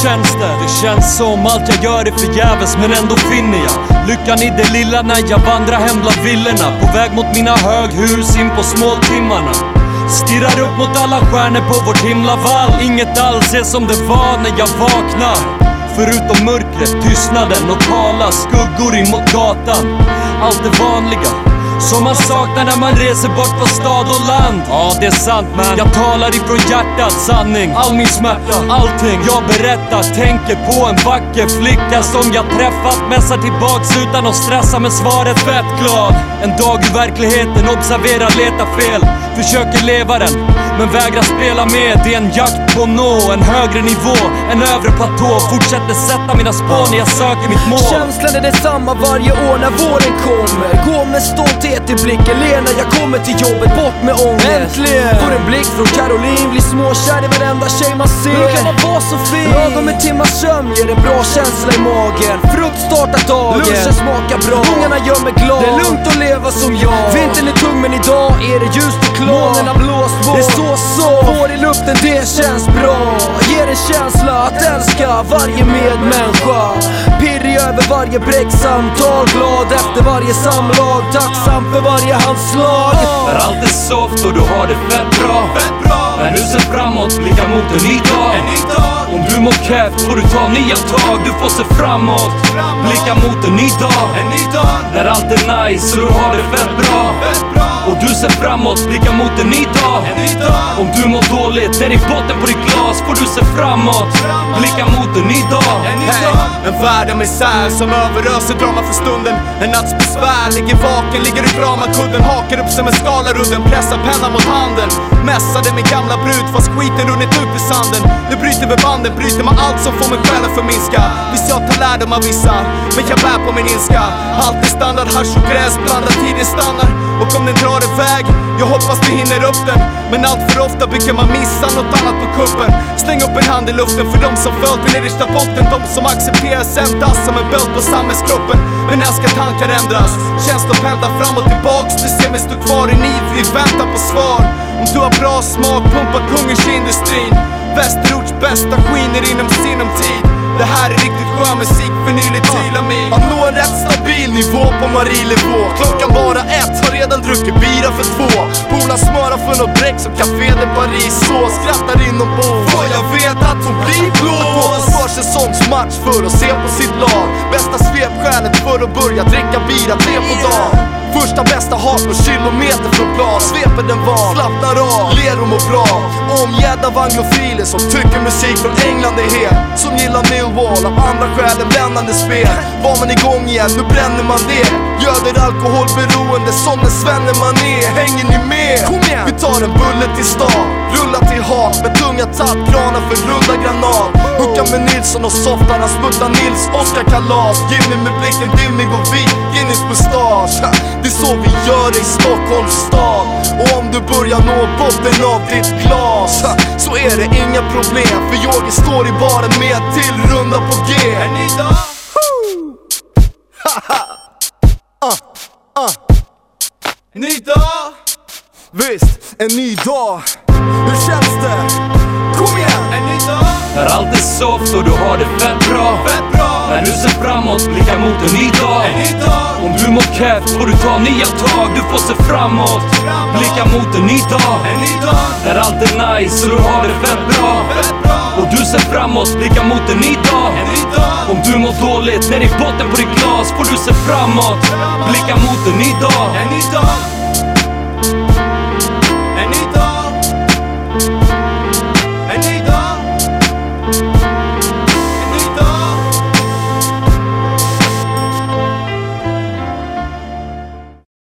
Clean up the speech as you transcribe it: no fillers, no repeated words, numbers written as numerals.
känns det? Det känns som allt jag gör är förgäves, men ändå finner jag lyckan i det lilla när jag vandrar hem bland villorna. På väg mot mina höghus in på småtimmarna. Stirrar upp mot alla stjärnor på vårt himlavall. Inget alls är som det var när jag vaknar. Förutom mörkret, tystnaden och kala skuggor in mot gatan. Allt det vanliga som man saknar när man reser bort från stad och land. Ja, det är sant man, jag talar ifrån hjärtat, sanning. All min smärta, allting jag berättar. Tänker på en vacker flicka som jag träffat. Mässar tillbaks utan att stressa med svaret fett glad. En dag i verkligheten, observera, leta fel. Försöker leva den, men vägrar spela med. Det är en jakt på nå, en högre nivå, en övre platå. Fortsätter sätta mina spår när jag söker mitt mål. Känslan är detsamma varje år när våren kommer. Gå med stolthet i blicken, Lena, jag kommer till jobbet, bort med ångest. Äntligen! Får en blick från Caroline, blir småkär i varenda tjej man ser. Hur kan man vara så fin? Lagom en timmars sömn ger en bra känsla i magen. Frukt startar dagen, lunchen smakar bra. Ungarna gör mig glad, det är lugnt att leva som jag. Vintern är tung men idag är det ljust och klart. Månen har blåst bort, det står så. Får i luften, det känns bra. Ger en känsla att älska varje medmänniska. Pirrig över varje bräcksamtal, glad efter varje samlag. Tacksam för varje handslag. När allt är soft och du har det fett bra. När du ser framåt, blickar mot en ny dag. Om du mår keft får du ta nya tag. Du får se framåt, blicka mot en ny dag. När allt är nice och du har det fett bra. Och du ser framåt, blicka mot en ny dag. Om du mår dåligt, där i botten på ditt glas får du se framåt, blicka mot en ny dag. En värld av misär som överöser drama för stunden. En natts besvär, ligger vaken, ligger i dramakudden. Hakar upp sig med skalarudden, pressar pennan mot handen. Mässade min gamla brud fast skiten runnit ut i sanden. Nu bryter vi banden, bryter med allt som får mig själv förminska. Visst jag tar lärdom av vissa, men jag bär på min ilska. Alltid standard, hasch och gräs, blandad tiden stannar. Och om den drar iväg, jag hoppas vi hinner upp den. Men allt för ofta brukar man missa något annat på kuppen. Släng upp en hand i luften för de som följt till nedersta botten. De som accepterar sändas som en böld på samhällskroppen. Men när ska tankar ändras? Känslor pendlar fram och tillbaks. Du ser mig stå kvar i nivrig väntan på svar. Om du har bra smak, pumpa kungersindustrin. Västerorts bästa skiner inom sinom tid. Det här är riktigt skön musik för nyligt Tylamin. Att nå en rätt stabil nivå på Marie-nivå. Klockan bara 1, har redan druckit bira för 2. Polar smöra för något bräck som Café de Paris. Så skrattar inombords, för jag vet att hon blir blås. För säsongsmatch för att se på sitt lag. Bästa svepskälet för att börja dricka bira 3 på dag. Första bästa hat och kilometer från plan. Sveper den van, slappnar av, ler och mår bra. Omgärd av anglofiler som tycker musik från England är het. Som gillar Millwall, av andra skäl än bländande spel. Var man igång igen, nu bränner man det. Göder alkoholberoende som en svenne man är. Hänger ni med? Kom igen! Vi tar en bulle till stan, rullar till hak med tunga tappkranar för runda granat. Huckar med Nilsson och softar, han smuttar Nils Oskar kalas. Jimmy med blicken dimmig och vit, Guinness mustasch. Det är så vi gör i Stockholms stad. Och om du börjar nå botten av ditt glas, så är det inga problem, för Yogi står i baren med till runda på G. En ny dag. Ny dag. Visst, en ny dag. Hur känns det? Kom igen! En ny dag. När allt är soft och du har det fett bra. När du ser framåt, blicka mot en ny dag. Om du mår keft får du ta nya tag. Du får se framåt, blicka mot en ny dag. När allt är nice och du har det fett bra. Och du ser framåt, blicka mot en ny dag. Om du mår dåligt, ner i botten på ditt glas får du se framåt, blicka mot en ny dag.